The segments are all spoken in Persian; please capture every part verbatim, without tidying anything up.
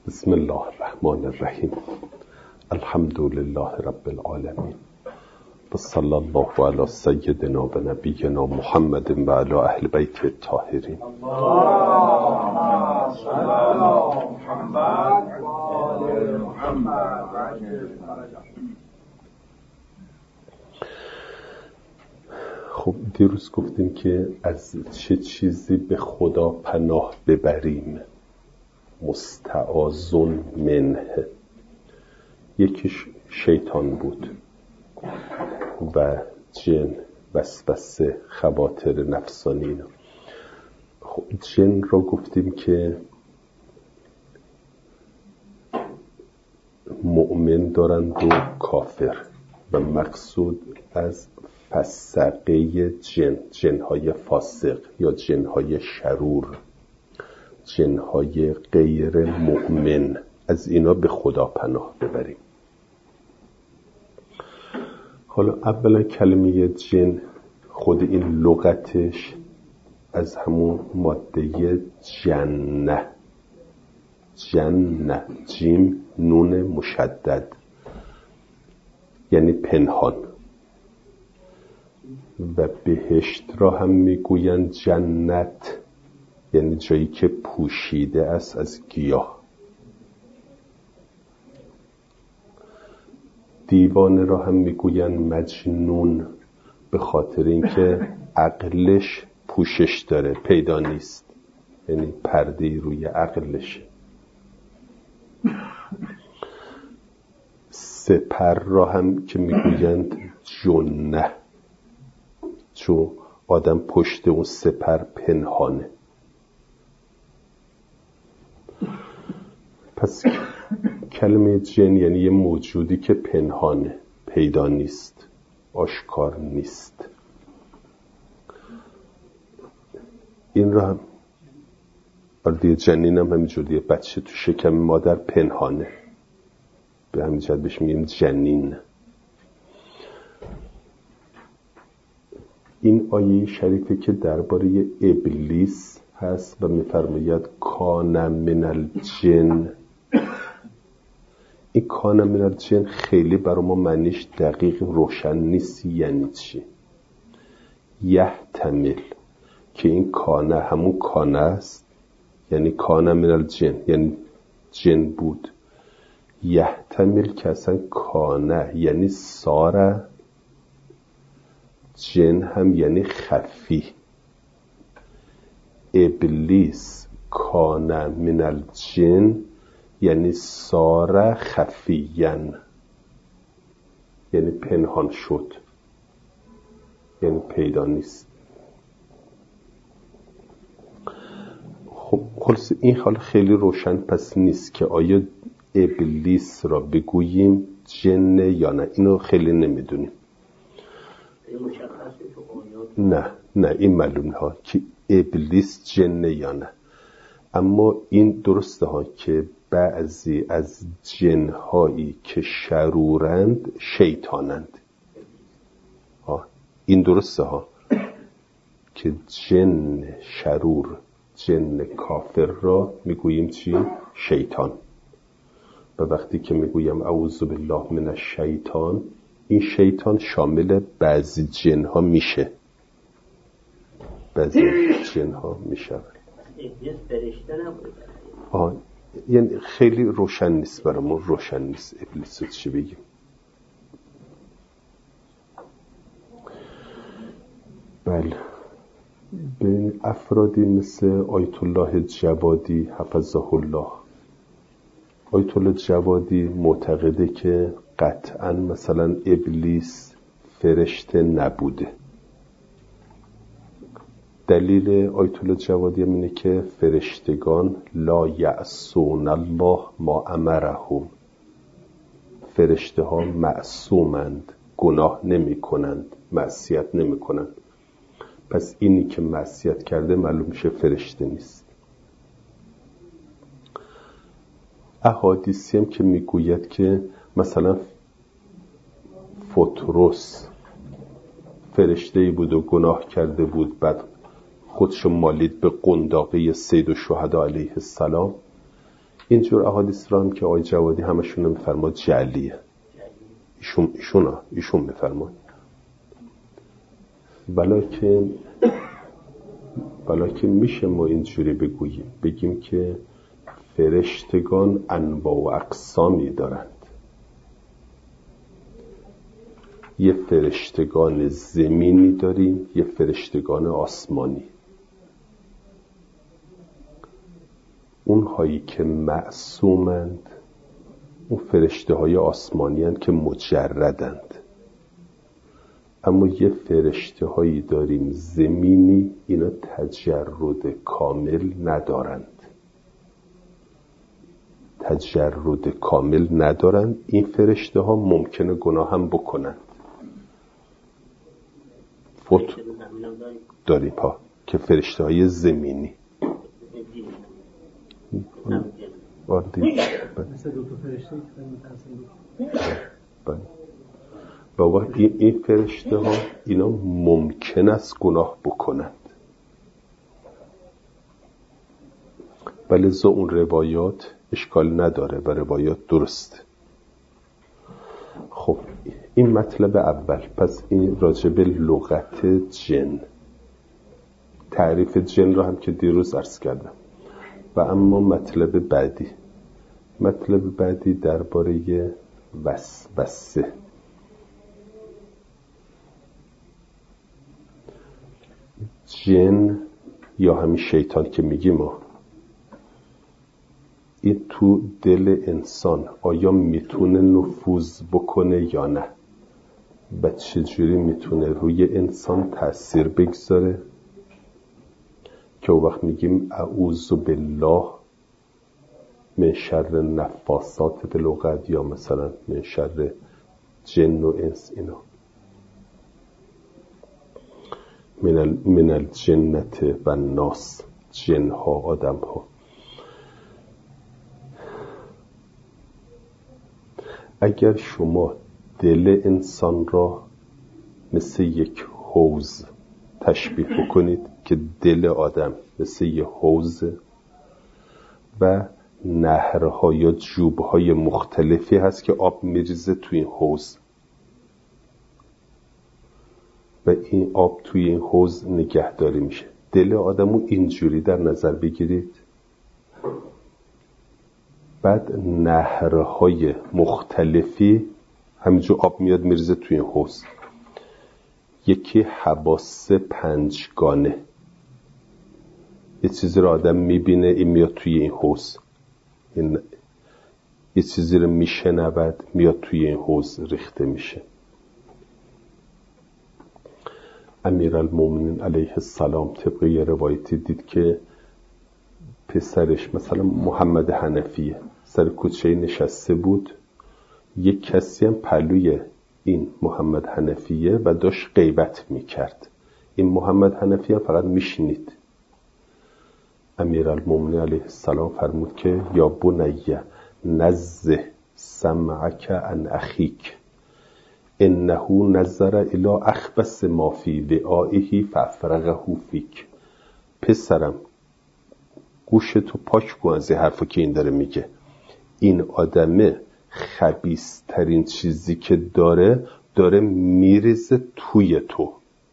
بسم الله الرحمن الرحیم. الحمد لله رب العالمین و صلی الله علی سیدنا و نبینا محمد و علی اهل بیت الطاهرین. خب دیروز گفتیم که از چه چیزی به خدا پناه ببریم. مستعاذون منه، یکیش شیطان بود و جن، وسوسه، خواطر نفسانی. خب جن را گفتیم که مؤمن دارند و کافر، و مقصود از فسقه جن، جنهای فاسق یا جنهای شرور، جنهای غیر مؤمن، از اینا به خدا پناه ببریم. حالا اولا کلمه جن خود این لغتش از همون ماده جنه، جنه، جیم نون مشدد، یعنی پنهان. و بهشت را هم میگویند جنت، یعنی جایی که پوشیده است از گیاه. دیوانه را هم میگویند مجنون، به خاطر اینکه عقلش پوشش داره، پیدا نیست، یعنی پرده روی عقلش. سپر را هم که میگویند جنه، چون آدم پشت اون سپر پنهانه. پس کلمه جن یعنی یه موجودی که پنهانه، پیدا نیست، آشکار نیست. این را هم برای جنین هم همینجوریه، بچه تو شکم مادر پنهانه، به همین جهت بهش میگیم جنین. این آیه شریفه که درباره ابلیس هست و میفرماید کان من الجن. این کان من الجن خیلی برای ما معنیش دقیق روشن نیست یعنی چی. یحتمل که این کانه همون کانه است، یعنی کان من الجن یعنی جن بود. یحتمل که اصلا کانه یعنی ساره، جن هم یعنی خفی. ابلیس کان من الجن یعنی ساره خفیین، یعنی پنهان شد، یعنی پیدا نیست. خب خلاص این حال خیلی روشن پس نیست که آیا ابلیس را بگوییم جن یا نه، اینو خیلی نمیدونیم. نه نه این معلومه ها که ابلیس جن یا نه، اما این درسته ها که بعضی از جنهایی که شرورند شیطانند. ها این درسته ها که جن شرور، جن کافر را میگوییم چی؟ شیطان. و وقتی که میگویم اعوذ بالله من الشیطان، این شیطان شامل بعضی جنها میشه، بعضی جنها میشه. ابلیس فرشته نبود. آه یعنی خیلی روشن نیست برامون، روشن نیست ابلیس رو چی بگیم. بله، به افرادی مثل آیت الله جوادی حفظه الله، آیت الله جوادی معتقده که قطعا مثلا ابلیس فرشته نبوده. دلیل آیت الله جوادی هم اینه که فرشتگان لا یعصون الله ما امرهم، فرشته ها معصومند، گناه نمی کنند، معصیت نمی کنند. پس اینی که معصیت کرده معلوم میشه فرشته نیست. احادیثی هم که میگوید که مثلا فطرس فرشته‌ای بود و گناه کرده بود، بعد خودشو مالید به قنداقه سید الشهدا علیه السلام، اینجور احادیث را هم که آقای جوادی همشون میفرماد جعلیه، ایشون ایشون ایشون میفرماد. ولیکن ولیکن میشه ما اینجوری بگوییم، بگیم که فرشتگان انواع و اقسامی دارند. یه فرشتگان زمینی داریم، یه فرشتگان آسمانی. اونهایی که معصومند اون فرشته های آسمانی هستند که مجردند. اما یه فرشته هایی داریم زمینی، اینا تجرد کامل ندارند تجرد کامل ندارند این فرشته ها ممکنه گناه هم بکنند. فوت داریم ها که فرشته های زمینی مثل دو تا فرشته بله. و این, این فرشته ها اینا ممکن است گناه بکنند، ولی زو اون روایات اشکال نداره و روایات درست. خب این مطلب اول. پس این راجب لغت جن، تعریف جن را هم که دیروز عرض کردم. و اما مطلب بعدی مطلب بعدی درباره وسوسه. جن یا همین شیطان که میگیم ما، این تو دل انسان آیا میتونه نفوذ بکنه یا نه؟ و چجوری میتونه روی انسان تأثیر بگذاره؟ که وقت میگیم اعوذ بالله من شر نفاسات فی العقد یا مثلا من شر جن و انس، اینا من, ال... من الجنت و الناس، جن ها آدم ها. اگر شما دل انسان را مثل یک حوض تشبیه بکنید که دل آدم مثل یک حوض و نهرها یا جوبهای مختلفی هست که آب میریزه توی این حوض و این آب توی این حوض نگهداری میشه. دل آدمو اینجوری در نظر بگیرید. بعد نهرهای مختلفی همینجور آب میاد میریزه توی این حوض. یکی حواس پنجگانه، یه چیزی رو آدم میبینه این میاد توی این حوض، این یه چیزی رو میشنود میاد توی این حوض ریخته میشه. امیرالمومنین علیه السلام طبق یه روایتی دید که پسرش مثلا محمد حنفیه سر کوچه نشسته بود، یک کسی هم پلوی این محمد حنفیه و داشت غیبت میکرد. این محمد حنفیه فقط میشنید. امیرالمومنین علیه السلام فرمود که یا بنیه نزه سمعک عن اخیک انه نظر الی اخبث ما فی وعائه فافرغه فیک. پسرم گوشتو پاک کن از این حرفو که این داره میگه. این آدمه خبیث ترین چیزی که داره داره میریزه توی تو.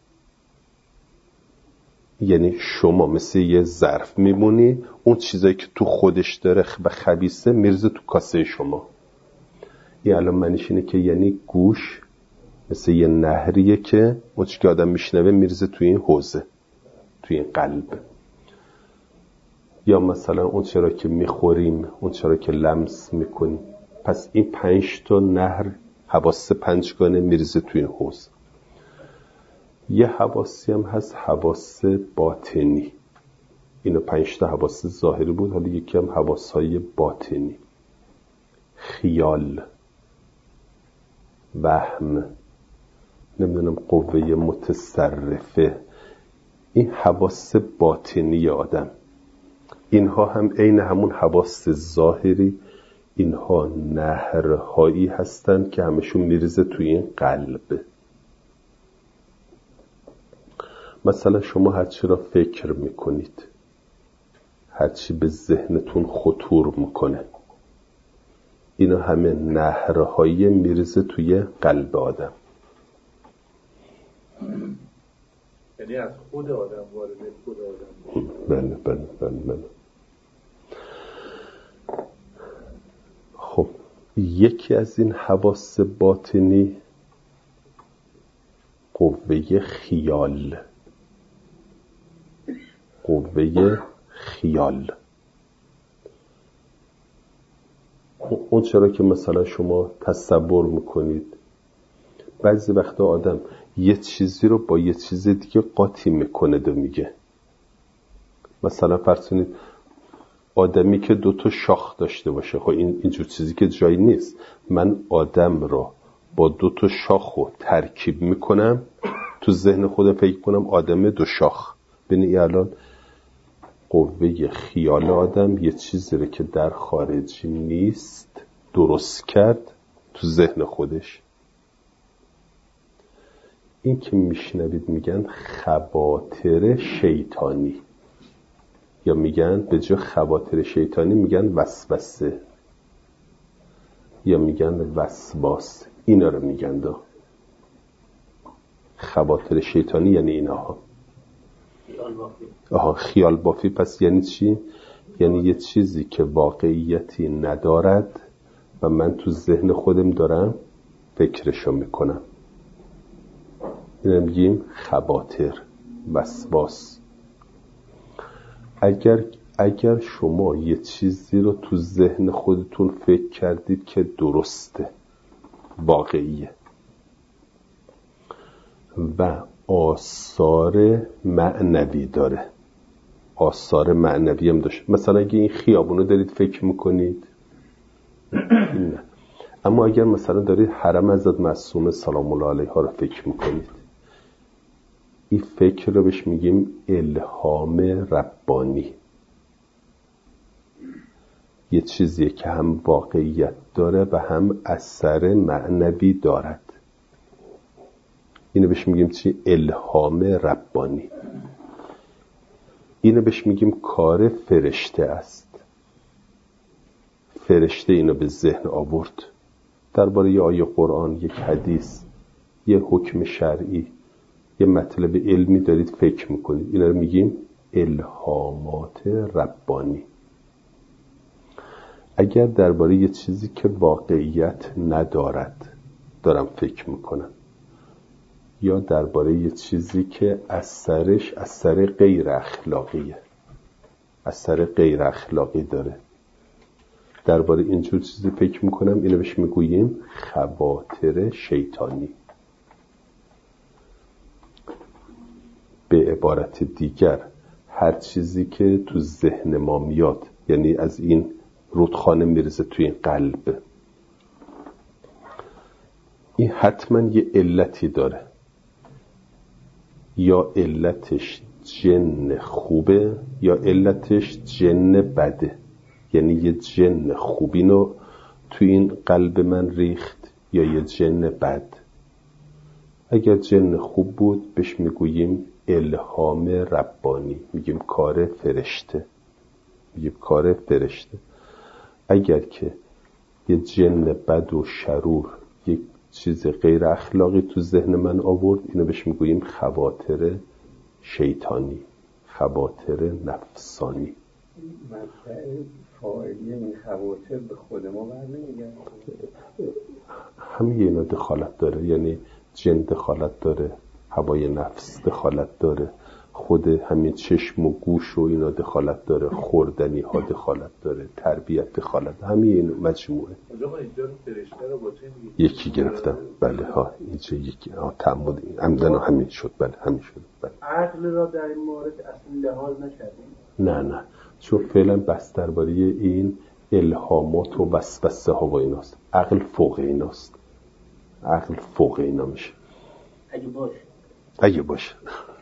یعنی شما مثل یه ظرف میمونی، اون چیزایی که تو خودش داره و خبیثه میریزه تو کاسه شما. این الان معنیش اینه که یعنی گوش مثل یه نهریه که اون چیزی که آدم میشنوه میریزه توی این حوزه، توی این قلب. یا مثلا اون چرا که میخوریم، اون چرا که لمس میکنیم. پس این پنج تا نهر حواس پنجگانه میریزه توی این حوض. یه حواسی هم هست حواس باطنی. اینو پنج تا حواس ظاهری بود، حالا یکی هم حواسهای باطنی. خیال، وهم، نمیدونم قوه متصرفه. این حواس باطنی آدم، اینها هم عین همون حواس ظاهری، اینها نهرهایی هستند که همشون میریزه توی این قلب. مثلا شما هر چی را فکر میکنید، هرچی به ذهنتون خطور میکنه، اینا همه نهرهایی میرزه توی قلب آدم. یعنی از خود آدم وارد خود آدم. بله بله بله بله. خب یکی از این حواس باطنی قوه خیال، قوه خیال. اون چرا که مثلا شما تصور میکنید بعضی وقتا آدم یه چیزی رو با یه چیز دیگه قاطی میکنه و میگه. مثلا فرض کنید آدمی که دو تا شاخ داشته باشه، خب این اینجور چیزی که جایی نیست. من آدم رو با دو تا شاخو ترکیب میکنم، تو ذهن خودم فکر کنم آدم دو شاخ. ببینید الان قوه خیال آدم یه چیزی رو که در خارجی نیست درست کرد تو ذهن خودش. این که میشنوید میگن خواطر شیطانی، یا میگن به جای خواطر شیطانی میگن وسوسه، یا میگن وسواس. اینا رو میگن دا خواطر شیطانی یعنی اینها. خیال بافی. آها خیال بافی. پس یعنی چی؟ یعنی یه چیزی که واقعیتی ندارد و من تو ذهن خودم دارم فکرشو میکنم. اینو میگیم خواطر، وسواس. اگر اگر شما یه چیزی رو تو ذهن خودتون فکر کردید که درسته، واقعیه و آثار معنوی داره، آثار معنوی هم داشت، مثلا اگه این خیابونو دارید فکر میکنید نه. اما اگر مثلا دارید حرم حضرت معصومه سلام الله علیها رو فکر میکنید، این فکر رو بهش میگیم الهام ربانی. یه چیزیه که هم واقعیت داره و هم اثر معنوی دارد. اینو بهش میگیم چی؟ الهام ربانی. اینو بهش میگیم کار فرشته است. فرشته اینو به ذهن آورد درباره یه آیه قرآن، یک حدیث، یه حکم شرعی، یه مطلب علمی دارید فکر میکنید. اینا رو میگیم الهامات ربانی. اگر درباره یه چیزی که واقعیت ندارد دارم فکر میکنم، یا درباره یه چیزی که اثرش اثر غیر اخلاقیه، اثر غیر اخلاقی داره، درباره اینجور چیزی فکر میکنم، اینو بهش میگوییم خواطر شیطانی. به عبارت دیگر هر چیزی که تو ذهن ما میاد، یعنی از این رودخانه میرزه توی این قلب، این حتما یه علتی داره. یا علتش جن خوبه یا علتش جن بده. یعنی یه جن خوبینو توی این قلب من ریخت یا یه جن بد. اگر جن خوب بود بهش میگوییم الهام ربانی، میگیم کار فرشته، میگیم کار فرشته. اگر که یه جن بد و شرور یک چیز غیر اخلاقی تو ذهن من آورد، اینو بهش میگوییم خواطر شیطانی، خواطر نفسانی. منطقه فاعلی این خواطر به خود ما برنمیگرده؟ همه اینا دخالت داره. یعنی جن دخالت داره، هوای نفس دخالت داره، خود همین چشم و گوش و اینا دخالت داره، خوردنی ها دخالت داره، تربیت دخالت داره. همه این مجموعه. یکی گرفتم. بله ها اینجا یکی ها تعمد عمدن همین شد. بله همین شد. بله. عقل را در این مورد اصلا لحاظ نکردیم؟ نه نه، چون فعلا بس درباره این الهامات و وسوسه ها و ایناست. عقل فوق ایناست. عقل فوق اینا میشه اگه باشه اگه باشه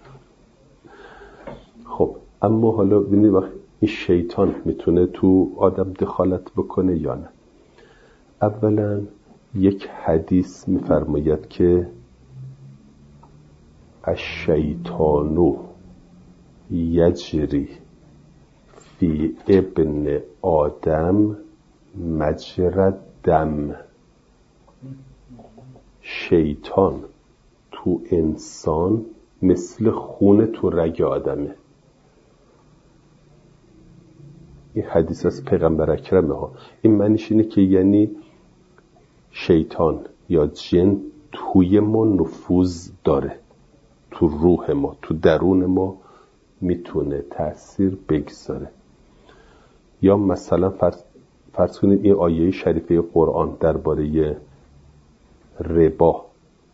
خب اما حالا ببینید وقت این شیطان میتونه تو آدم دخالت بکنه یا نه. اولا یک حدیث میفرماید که الشیطان یجری فی ابن آدم مجرى دم. شیطان تو انسان مثل خون تو رگ آدمه. این حدیث از پیغمبر اکرمه ها. این معنیش اینه که یعنی شیطان یا جن توی ما نفوذ داره، تو روح ما، تو درون ما میتونه تأثیر بگذاره. یا مثلا فرض, فرض کنید این آیه شریفه قرآن درباره ربا،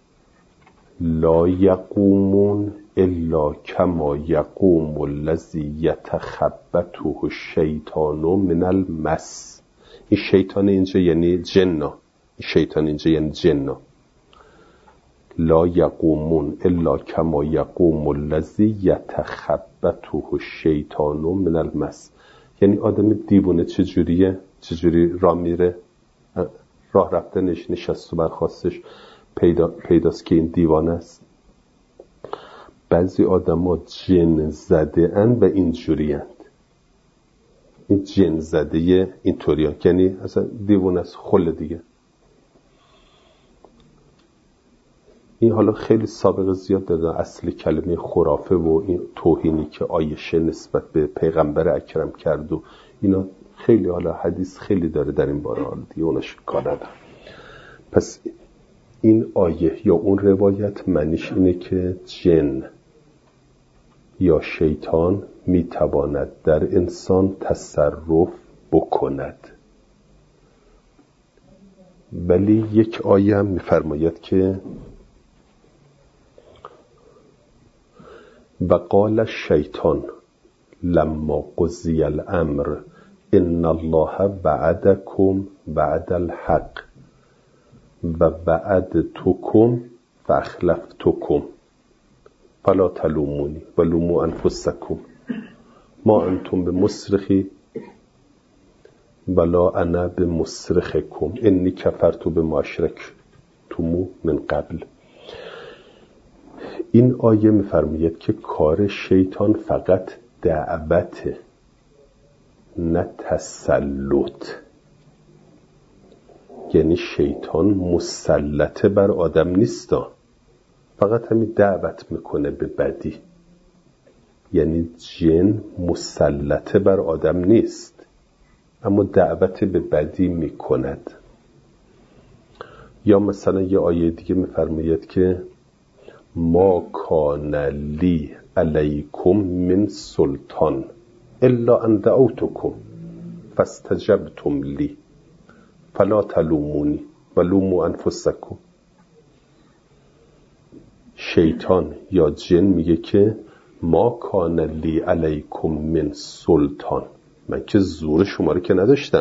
لا یقومون الا کما یقوم الذی یتخبطه الشیطان من المس. این شیطان اینجا یعنی جنّا، این شیطان اینجا یعنی جنّا. لا یقومون الا کما یقوم الذی یتخبطه الشیطان من المس. یعنی آدم دیوونه چجوریه؟ چجوری راه میره؟ راه رفتنش، نشست و برخاستش پیدا پیداست که این دیوانه است. بعضی آدم ها جن زده اند و اینجوری اند. این جن زده اینطوری ها، یعنی اصلا دیوانه است، خل دیگه. این حالا خیلی سابقه زیاد داره. اصل کلمه خرافه و این توهینی که عایشه نسبت به پیغمبر اکرم کرد و اینا خیلی حالا حدیث خیلی داره در این باره، حالا دیگه اونش کار ندارم. پس این آیه یا اون روایت معنیش اینه که جن یا شیطان میتواند در انسان تصرف بکند. ولی یک آیه هم میفرماید که و قال الشیطان لما قضی الامر ان الله وعدکم وعد الحق و وعدتکم فاخلفتکم فلا تلومونی ولوموا انفسکم ما انتم بمصرخی ولا انا بمصرخکم انی کفرت بما اشرکتم من قبل. این آیه می‌فرماید که کار شیطان فقط دعوت، نه تسلط. یعنی شیطان مسلط بر آدم نیستا، فقط همین دعوت میکنه به بدی. یعنی جن مسلط بر آدم نیست، اما دعوت به بدی میکند. یا مثلا یه آیه دیگه میفرماید که ما کان لی علیکم من سلطان الا ان دعوتکم فاستجبتم لی فلا تلومونی ولوموا انفسکم. شیطان یا جن میگه که ما کان لی علیکم من سلطان، من که زور شما رو که نداشتم،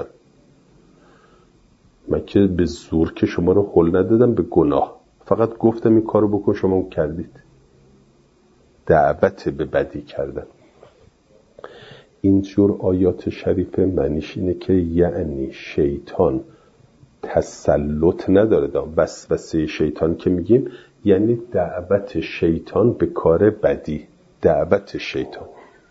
من که به زور که شما رو هل ندادم به گناه، فقط گفتم این کارو بکن شما اون کردید. دعوت به بدی کردن. اینجور آیات شریفه معنیش اینه که یعنی شیطان تسلط نداره. وسوسه شیطان که میگیم یعنی دعوت شیطان به کار بدی، دعوت شیطان.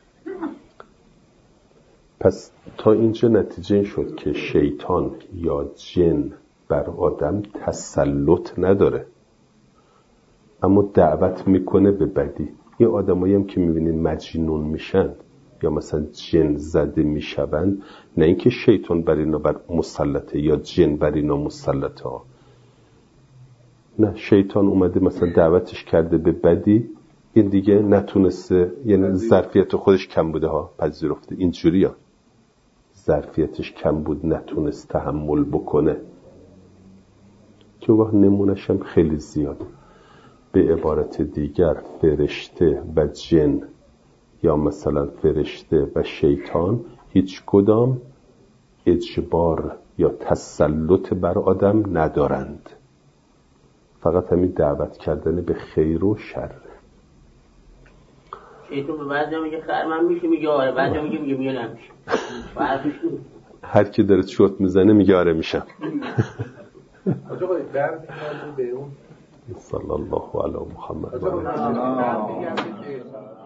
پس تا اینجا نتیجه شد که شیطان یا جن بر آدم تسلط نداره، اما دعوت میکنه به بدی. این آدمایی هم که میبینین مجنون میشن یا مثلا جن زده میشوند، نه اینکه شیطان بر اینا بر مسلطه یا جن بر اینا مسلطه ها، نه، شیطان اومده مثلا دعوتش کرده به بدی، این دیگه نتونسته، یعنی ظرفیت خودش کم بوده ها، پذیرفته. اینجوری ها ظرفیتش کم بود، نتونست تحمل بکنه. که وقت نمونش هم خیلی زیاد. به عبارت دیگر فرشته و جن یا مثلا فرشته و شیطان هیچ کدام اجبار یا تسلط بر آدم ندارند، فقط همین دعوت کردن به خیر و شر. شیطان به بعضی میگه خیر من میشه، میگه آره، بعضی میگه میگه میگه نمیشه. هر کی داره چوت میزنه میگه آره میشم. آجا باید برد به اون صلی الله علی محمد.